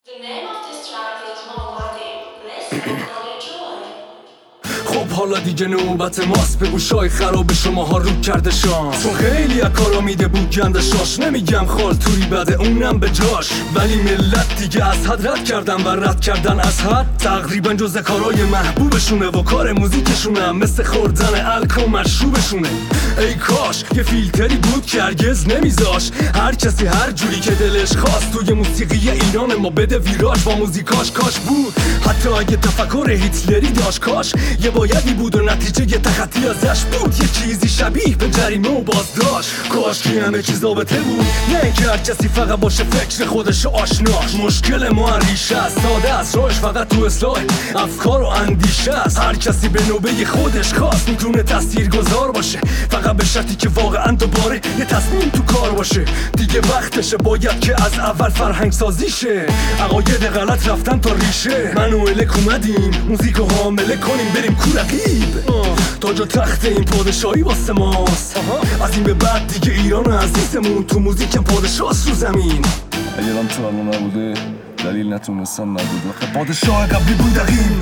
The name of this track is Mawadi. Listen and enjoy. خب حالا دیگه نوبت ماست، به گوشای خراب شماها رو کرده شانس، چون خیلی از کارا میده بود گنده شاش. نمیگم خال توری بده اونم به جاش، ولی ملت دیگه از حد رد کردن و رد کردن از حد تقریبا جز کارای محبوبشونه و کار موزیکشونه مثل خوردن الکل مشروبشونه. ای کاش یه فیلتری بود که هرگز نمیذاش هر کسی هر جوری که دلش خواست توی موسیقی ایران ما بده ویراج با موزیکاش. کاش بود حتی اگه تفکر هیتلری داشت، کاش یه بایدی بود و نتیجه یه تخطی ازش بود، یه چیزی شبیه به جریمه و بازداشت. کاش که همه چیز ضابطه بود، نه اینکه هر کسی فقط باشه فکر خودش آشناش. مشکل ما ریشه است، ساده است، راهش فقط تو اصلاح افکار و اندیشه است. هر کسی به نوبه خودش خاص میتونه تاثیرگذار باشه، فقط به شرطی که واقعا دوباره یه تصمیم تو کار باشه. دیگه وقتشه باید که از اول فرهنگ سازی شه، عقاید غلط رفتن تا ریشه. من و الک اومدیم موزیکو حامله کنیم بریم کو رقیب، تاج و تخت این پادشاهی واسه ماست. از این به بعد دیگه ایران عزیزمون تو موزیکم پادشاهست رو زمین. اگه دم تو نبوده دلیل نتونستم نبوده، خب پادشاه قبلی بودیم.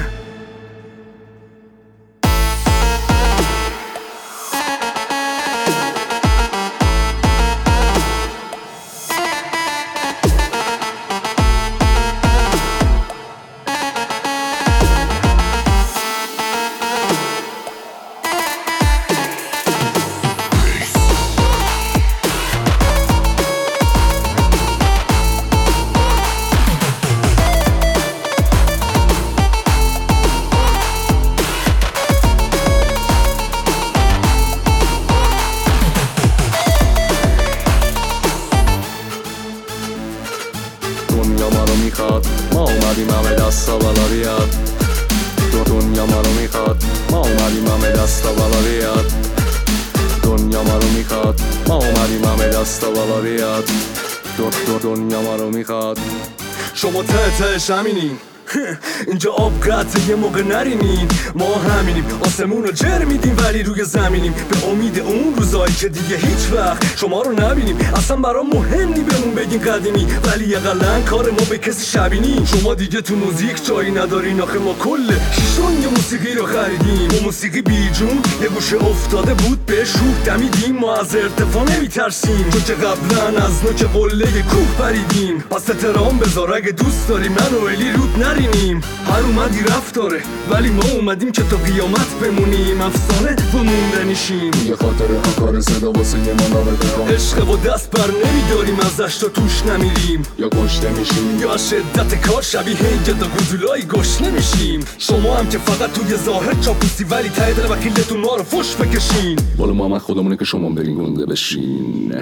دنیا ما رو میخواد، ما اومدیم همه دستا بالا بیاد. دنیا ما رو میخواد، ما اومدیم همه دستا بالا بیاد. دنیا ما رو میخواد، ما اومدیم همه دستا بالا بیاد. دنیا ما رو میخواد. شما تهش همینین اینجا آب قطعه یه موقع نرینین، ما همینیم آسمون رو جر میدیم ولی روی زمینیم، به امید اون روزایی که دیگه هیچ وقت شما رو نبینیم. اصلا برام مهم نی بهمون بگین قدیمی، ولی اقلن کار ما به کسی شبینی. شما دیگه تو موزیک جایی ندارین، آخه ما کل شیشون یه موسیقی رو خریدیم. با موسیقی بیجون یه گوشه افتاده بود بهش روح دمیدیم، ما از ارتفاع نمیترسیم چون که قبلا از نوک قله کوه پریدیم. پس احترام بذار اگه دوست داری من و الی رود نرینیم. هر اومدی رفت داره ولی ما اومدیم که تا قیامت بمونیم، افسانه و موندنیشیم. یه خاطر کار صدا واسه یه ما نامه عشق و دست بر نمیداریم ازش تا توش نمیریم، یا گشته میشیم یا شدت کار شبیه گدا گودولای گشنه میشیم. شما هم که فقط توی ظاهر چاپوسی ولی ته دل وکیلتون ما رو فش بکشین. والا ما خودمونه که شما برین گنده بشین.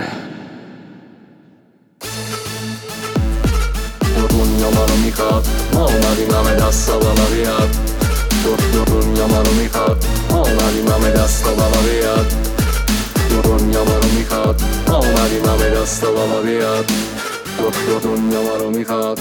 دنیا ما رو میخواد، ما اومدیم همه دستا بالا بیاد. دنیا ما رو میخواد، ما اومدیم همه دستا بالا بیاد. دنیا ما رو میخواد، ما اومدیم همه دستا بالا بیاد. دنیا ما رو میخواد.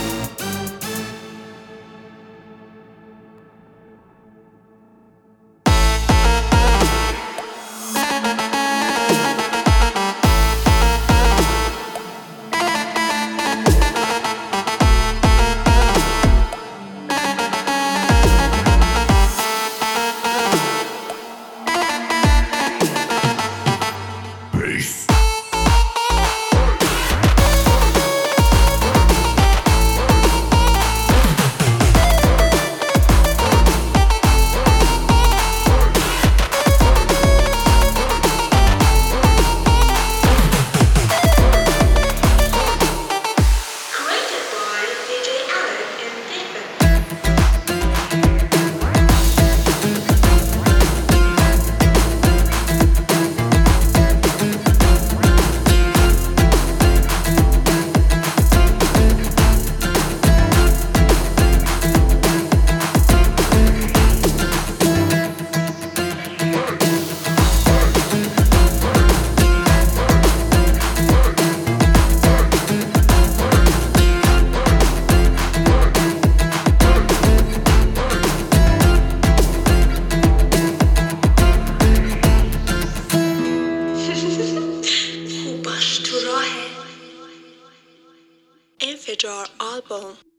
Infidrar album.